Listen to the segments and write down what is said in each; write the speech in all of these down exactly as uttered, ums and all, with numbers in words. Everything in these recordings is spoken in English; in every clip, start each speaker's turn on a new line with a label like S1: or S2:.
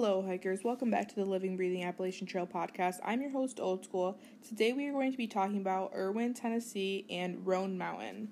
S1: Hello hikers, welcome back to the Living Breathing Appalachian Trail podcast. I'm your host Old School. Today we are going to be talking about Erwin, Tennessee and Roan Mountain.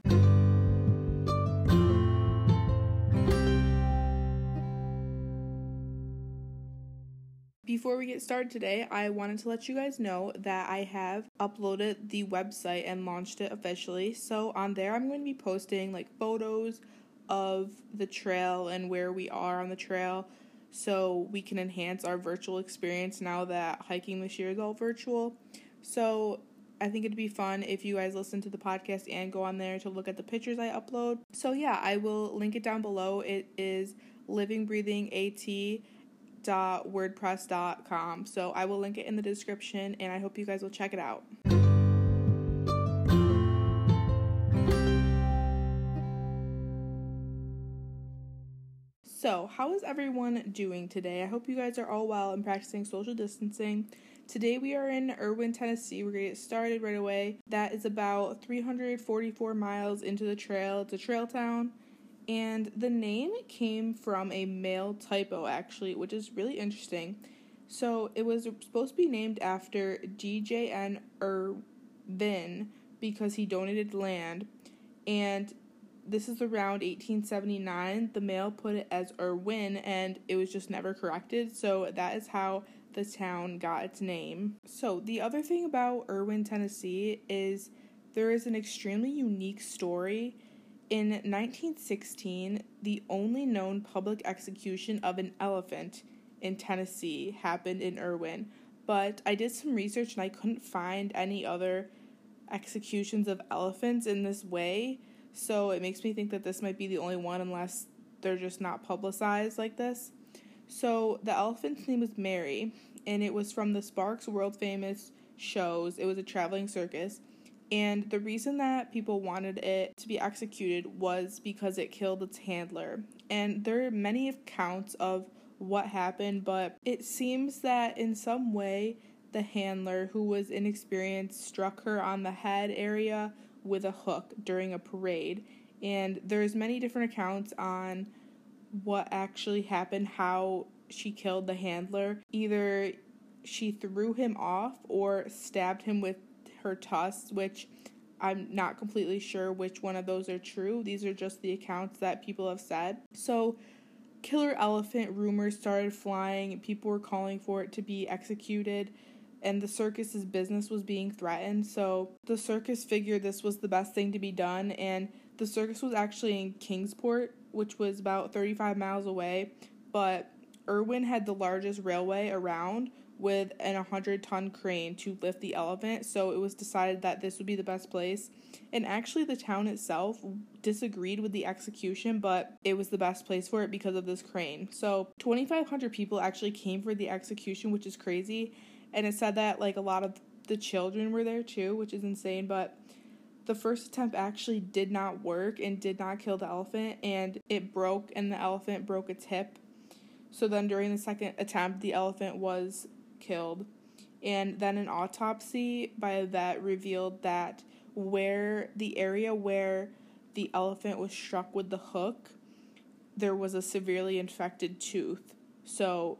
S1: Before we get started today, I wanted to let you guys know that I have uploaded the website and launched it officially. So on there I'm going to be posting like photos of the trail and where we are on the trail, so we can enhance our virtual experience now that hiking this year is all virtual. So I think it'd be fun if you guys listen to the podcast and go on there to look at the pictures I upload. So yeah, I will link it down below. It is living breathing a t dot wordpress dot com. So I will link it in the description and I hope you guys will check it out. So, how is everyone doing today? I hope you guys are all well and practicing social distancing. Today we are in Erwin, Tennessee. We're going to get started right away. That is about three hundred forty-four miles into the trail. It's a trail town. And the name came from a male typo, actually, which is really interesting. So, it was supposed to be named after D J N Erwin because he donated land. And this is around eighteen seventy-nine. The male put it as Erwin, and it was just never corrected. So that is how the town got its name. So the other thing about Erwin, Tennessee is there is an extremely unique story. In nineteen sixteen, the only known public execution of an elephant in Tennessee happened in Erwin. But I did some research and I couldn't find any other executions of elephants in this way. So it makes me think that this might be the only one unless they're just not publicized like this. So the elephant's name was Mary, and it was from the Sparks world famous shows. It was a traveling circus. And the reason that people wanted it to be executed was because it killed its handler. And there are many accounts of what happened, but it seems that in some way the handler, who was inexperienced, struck her on the head area with a hook during a parade. And there's many different accounts on what actually happened, how she killed the handler. Either she threw him off or stabbed him with her tusks, which I'm not completely sure which one of those are true. These are just the accounts that people have said. So killer elephant rumors started flying. People were calling for it to be executed, and the circus's business was being threatened. So the circus figured this was the best thing to be done, and the circus was actually in Kingsport, which was about thirty-five miles away, but Erwin had the largest railway around with an one hundred ton crane to lift the elephant, so it was decided that this would be the best place. And actually the town itself disagreed with the execution, but it was the best place for it because of this crane. So twenty-five hundred people actually came for the execution, which is crazy. And it said that, like, a lot of the children were there, too, which is insane. But the first attempt actually did not work and did not kill the elephant. And it broke, and the elephant broke its hip. So then during the second attempt, the elephant was killed. And then an autopsy by a vet revealed that where the area where the elephant was struck with the hook, there was a severely infected tooth. So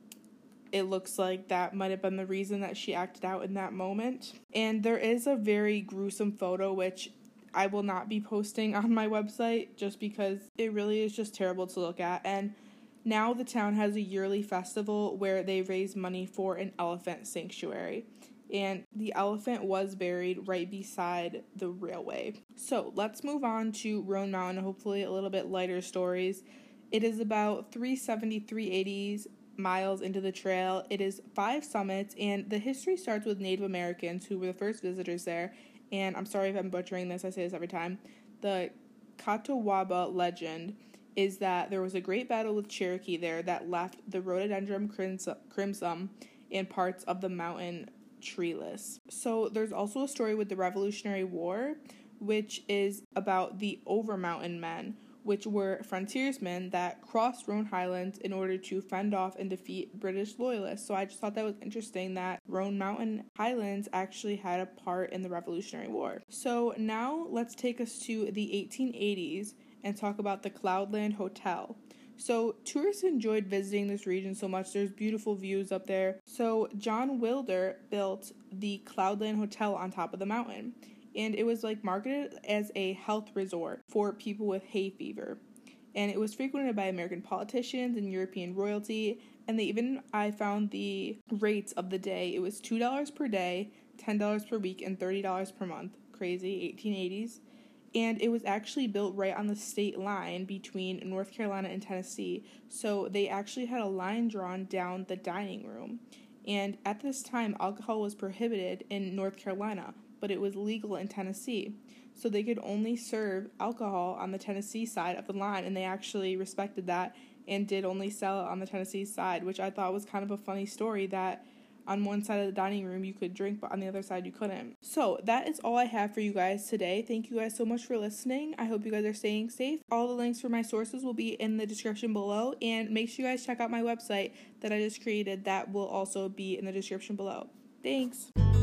S1: it looks like that might have been the reason that she acted out in that moment. And there is a very gruesome photo, which I will not be posting on my website just because it really is just terrible to look at. And now the town has a yearly festival where they raise money for an elephant sanctuary. And the elephant was buried right beside the railway. So let's move on to Roan Mountain, hopefully a little bit lighter stories. It is about three seventy, three eighty miles into the trail. It is five summits, and the history starts with Native Americans who were the first visitors there. And I'm sorry if I'm butchering this, I say this every time. The Catawba legend is that there was a great battle with Cherokee there that left the rhododendron crimson and parts of the mountain treeless. So there's also a story with the Revolutionary War, which is about the Overmountain men, which were frontiersmen that crossed Roan Highlands in order to fend off and defeat British loyalists. So I just thought that was interesting that Roan Mountain Highlands actually had a part in the Revolutionary War. So now let's take us to the eighteen eighties and talk about the Cloudland Hotel. So tourists enjoyed visiting this region so much. There's beautiful views up there. So John Wilder built the Cloudland Hotel on top of the mountain, and it was like marketed as a health resort for people with hay fever. And it was frequented by American politicians and European royalty. And they even, I found the rates of the day. It was two dollars per day, ten dollars per week, and thirty dollars per month. Crazy, eighteen eighties. And it was actually built right on the state line between North Carolina and Tennessee. So they actually had a line drawn down the dining room. And at this time, alcohol was prohibited in North Carolina, but it was legal in Tennessee. So they could only serve alcohol on the Tennessee side of the line, and they actually respected that and did only sell it on the Tennessee side, which I thought was kind of a funny story that on one side of the dining room you could drink, but on the other side you couldn't. So that is all I have for you guys today. Thank you guys so much for listening. I hope you guys are staying safe. All the links for my sources will be in the description below, and make sure you guys check out my website that I just created. That will also be in the description below. Thanks.